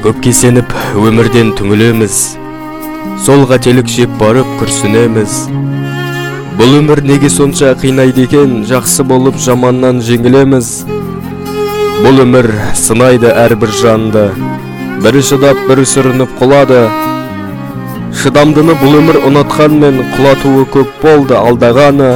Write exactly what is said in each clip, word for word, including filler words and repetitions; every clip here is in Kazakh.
Көпке сеніп өмірден түңілеміз, сол қателік жеп барып күрсінеміз. Бұл өмір неге сонша қинайды екен, жақсы болып жаманнан жеңілеміз. Бұл өмір сынайды әрбір жанды, бірі шыдап, бірі сүрініп құлады. Шыдамдыны бұл өмір ұнатқанмен, құлатуы көп болды алдағаны.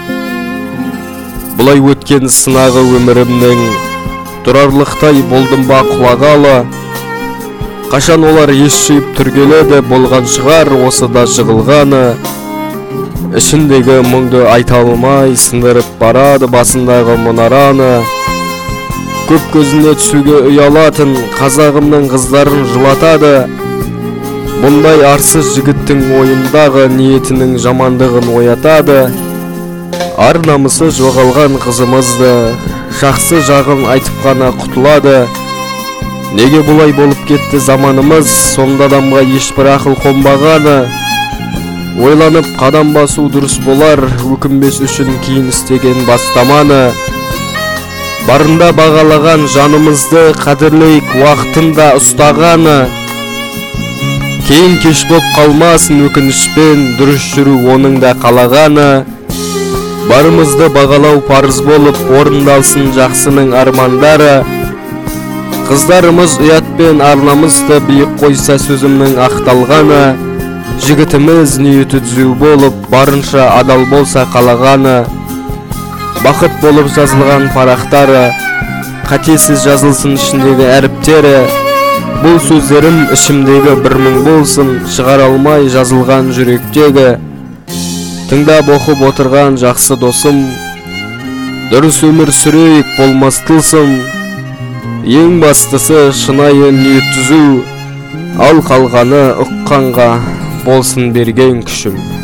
Бұлай өткен сынағы өмірімнің, тұрарлықтай болдым ба құлағалы. Қашан олар ес жиып түргеледі, болған шығар осыда жығылғаны. Ішіндегі мұңды айта алмай, сындырып барады басындағы мұнараны. Көп көзіне түсуге ұялатын қазағымның қыздарын жылатады. Бұндай арсыз жігіттің ойындағы ниетінің жамандығын оятады. Ар намысы жоғалған қызымызды жақсы жағын айтып қана құтылады. Неге бұлай болып кетті заманымыз, соңды адамға ешбір ақыл қонбағаны. Ойланып қадам басу дұрыс болар, өкінбес үшін кейін істеген бастаманы. Барында бағалаған жанымызды қадірлейік уақытында ұстағаны. Кейін кеш боп қалмасын өкінішпен, дұрыс жүру оның да қалағаны. Барымызды бағалау парыз болып, орындалсын жақсының армандары. Қыздарымыз ұятпен арнамызды биік қойса сөзімнің ақталғаны. Жігітіміз ниеті түзу болып, барынша адал болса қалағаны. Бақыт болып жазылған парақтары, қатесіз жазылсын ішіндегі әріптері. Бұл сөздерім ішімдегі бір мың болсын, шығар алмай жазылған жүректегі. Тыңдап оқып отырған жақсы досым, дұрыс өмір сүрейік болмас тылсым. Ең бастысы шынайы ниет түзу, ал қалғаны ұққанға болсын берген күшім.